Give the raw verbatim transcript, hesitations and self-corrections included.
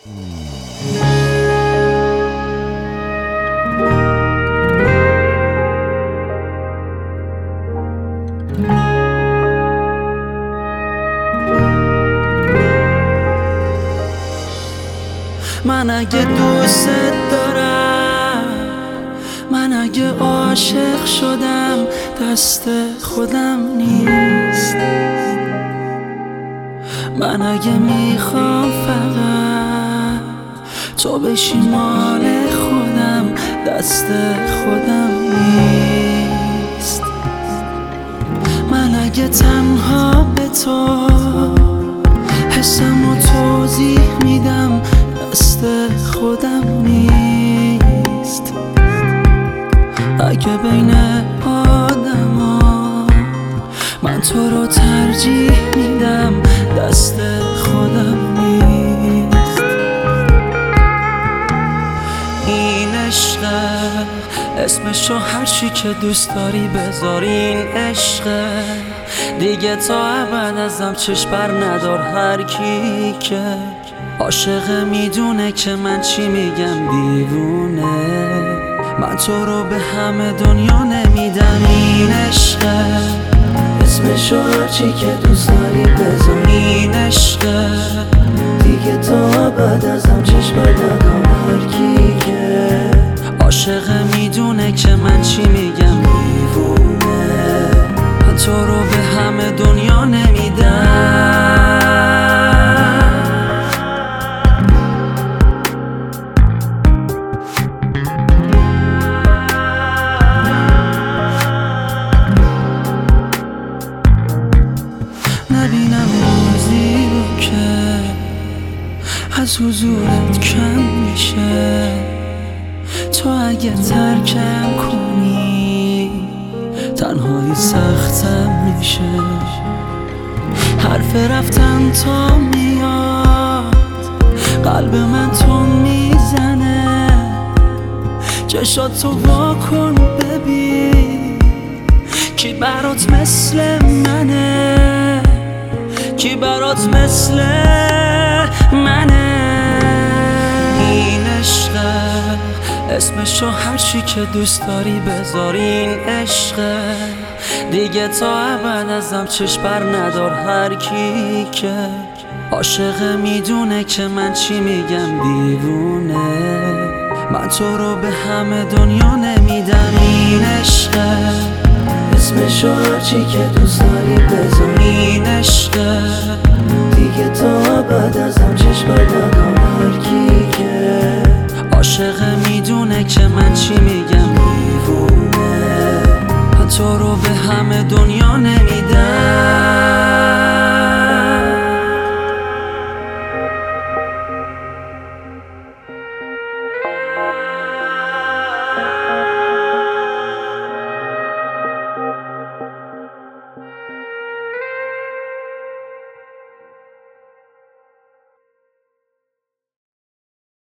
من اگه دوست دارم، من اگه عاشق شدم، دست خودم نیست. من اگه میخوام فقط تو بشی مال خودم، دست خودم نیست. من اگه تنها به تو حسمو توضیح میدم، دست خودم نیست. اگه بین آدما من تو رو ترجیح میدم، دست خودم نیست. این عشقه، اسمشو هرچی که دوست داری بذار، این عشقه دیگه تا ابد ازم چشم بر ندار. هر کی که عاشقه میدونه که من چی میگم، دیوونه. من تو رو به همه دنیا نمیدم. این عشقه، اسمشو هرچی که دوست داری بذار. این عشقه دیگه تا ابد ازم چشم بر ندار. هر کی که عاشقه میدونه که من چی میگم، دیوونه. من تو رو به همه دنیا نمیدم. نبینم روزی رو که از حضورت کم میشه. تو اگه ترکم کنی تنهایی سختم میشه. حرف رفتن تا میاد قلب من تو میزنه. چشاتو وا کن ببین کی برات مثل منه، کی برات مثل منه. این عشقه، اسمشو هرچی که دوست داری بذار. این عشقه دیگه تا ابد ازم چشم بر ندار. هر کی که عاشقه میدونه که من چی میگم، دیوونه. من تو رو به همه دنیا نمیدم. این عشقه، اسمشو هرچی که دوست داری بذار. این عشقه دیگه تا ابد ازم چشم بر ندار. هر کی که عاشقه میدونه که من چی میگم، دیوونه. من تو رو به همه دنیا نمیدم.